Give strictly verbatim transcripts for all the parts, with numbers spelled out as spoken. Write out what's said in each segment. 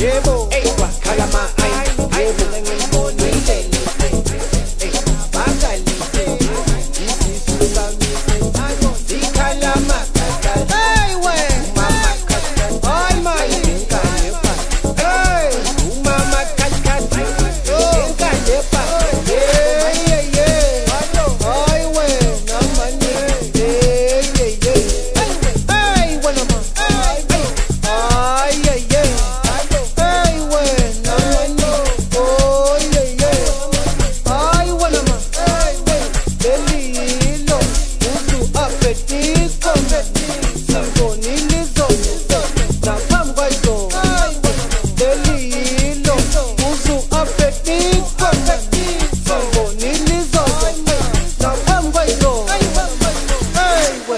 yebo wakhala ma ay yebo ngibona indlela eh bakalite isisu sami ikhala ma hey we mama kaka ay my ngane pa hey mama kaka ngane pa hey hey hey ay we namani hey hey hey hey wana ma ay ay ay hey we namani oh yeah yeah ay wana ma delilo uzu apetiko sangoni lizo na pamba izo delilo uzu apetiko sangoni lizo na pamba izo hey we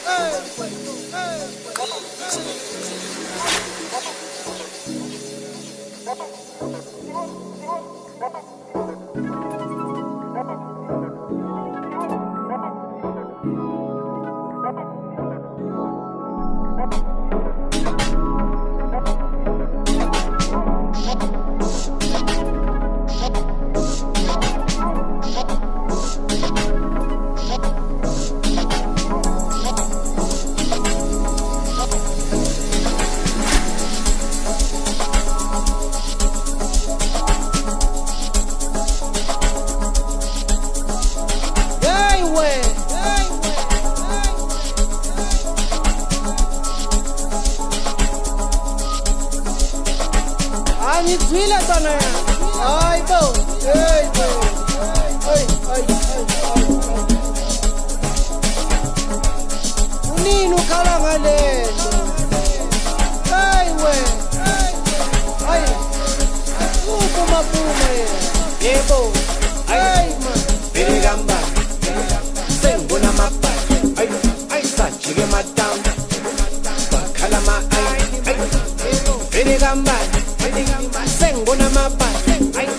Ani twila tona ya ay bo hey bo ay ay ay uninu kala ngale hey we ay uko mapuma yebo ay man birigamba sengona mapa ay ay sachige madam bakala ma ay ay birigamba sengona mapa ay